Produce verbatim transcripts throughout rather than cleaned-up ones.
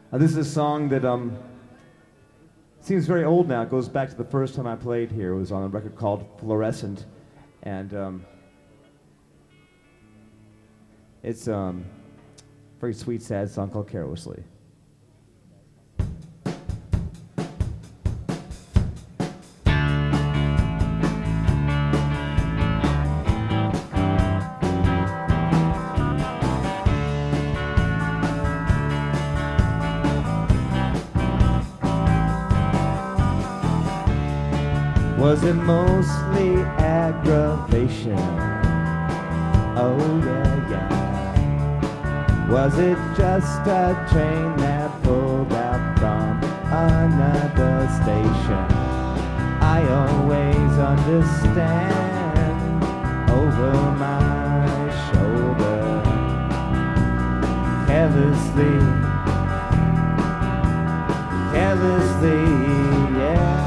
Uh, this is a song that um, seems very old now. It goes back to the first time I played here. It was on a record called Fluorescent. And um, it's um, a very sweet, sad song called Carelessly. Was it mostly aggravation? Oh yeah, yeah. Was it just a train that pulled out from another station? I always understand over my shoulder, carelessly, carelessly, yeah.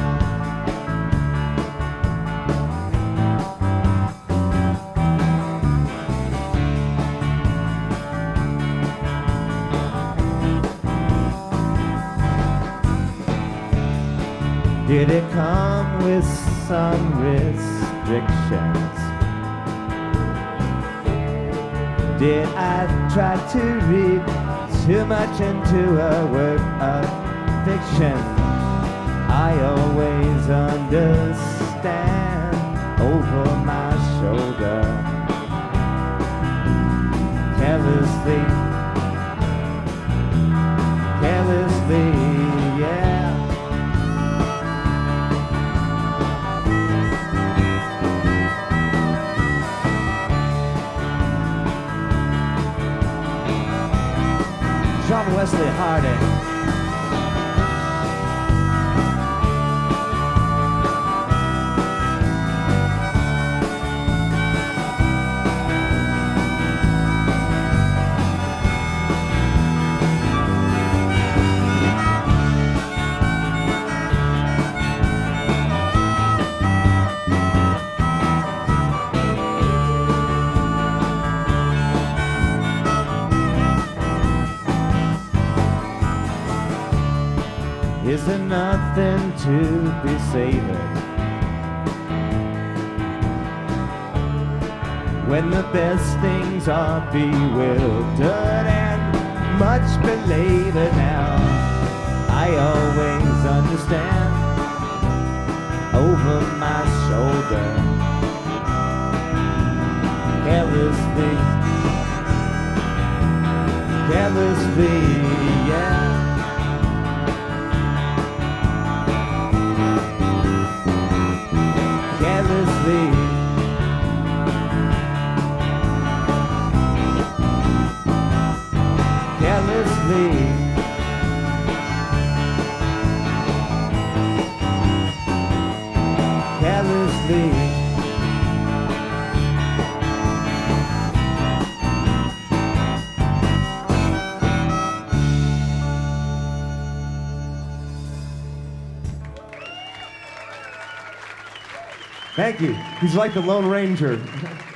Did it come with some restrictions? Did I try to read too much into a work of fiction? I always understand over my shoulder, carelessly, carelessly, yeah. John Wesley Harding. Is there nothing to be savored when the best things are bewildered and much belabored now? I always understand over my shoulder, carelessly, carelessly, yeah. Carelessly, carelessly, carelessly, thank you. He's like the Lone Ranger.